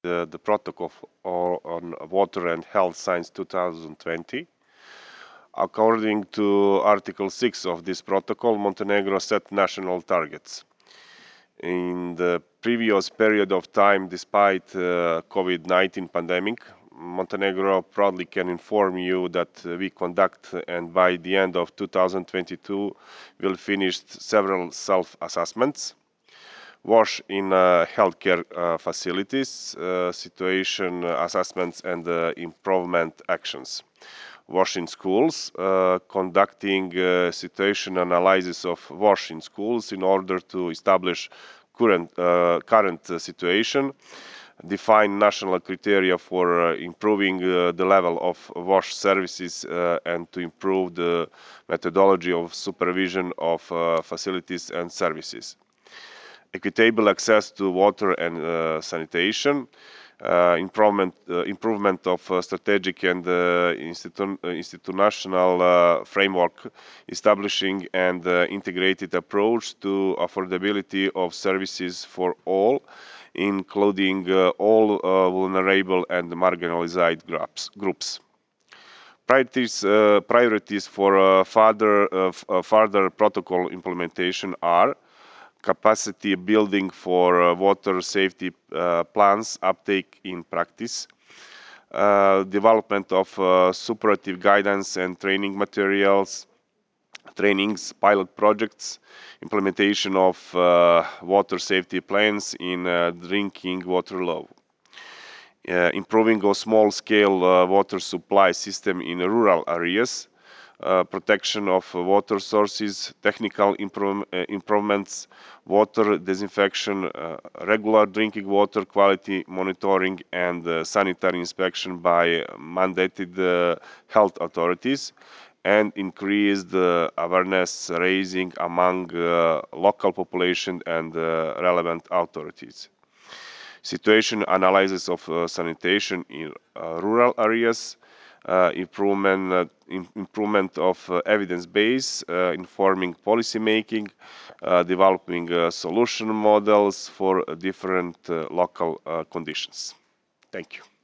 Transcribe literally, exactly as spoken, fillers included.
uh, the Protocol on Water and Health Science two thousand twenty. According to Article six of this protocol, Montenegro set national targets. In the previous period of time, despite uh, COVID nineteen pandemic, Montenegro proudly can inform you that uh, we conduct and by the end of two thousand twenty-two will finish several self-assessments. WASH in uh, healthcare uh, facilities, uh, situation assessments and uh, improvement actions. WASH in schools, uh, conducting uh, situation analysis of WASH in schools in order to establish current, uh, current uh, situation, define national criteria for uh, improving uh, the level of WASH services uh, and to improve the methodology of supervision of uh, facilities and services. Equitable access to water and uh, sanitation, uh, improvement, uh, improvement of uh, strategic and uh, institu uh, institutional uh, framework, establishing an uh, integrated approach to affordability of services for all, including uh, all uh, vulnerable and marginalized groups. groups. Priorities, uh, priorities for uh, further, uh, uh, further protocol implementation are capacity building for uh, water safety uh, plans, uptake in practice, uh, development of uh, suppurative guidance and training materials, trainings, pilot projects, implementation of uh, water safety plans in uh, drinking water law. Uh, improving a small-scale uh, water supply system in rural areas, uh, protection of uh, water sources, technical improve, uh, improvements, water disinfection, uh, regular drinking water quality monitoring and uh, sanitary inspection by mandated uh, health authorities, and increased uh, awareness raising among uh, local population and uh, relevant authorities. Situation analysis of uh, sanitation in uh, rural areas, uh, improvement, uh, improvement of uh, evidence base, uh, informing policy making, uh, developing uh, solution models for uh, different uh, local uh, conditions. Thank you.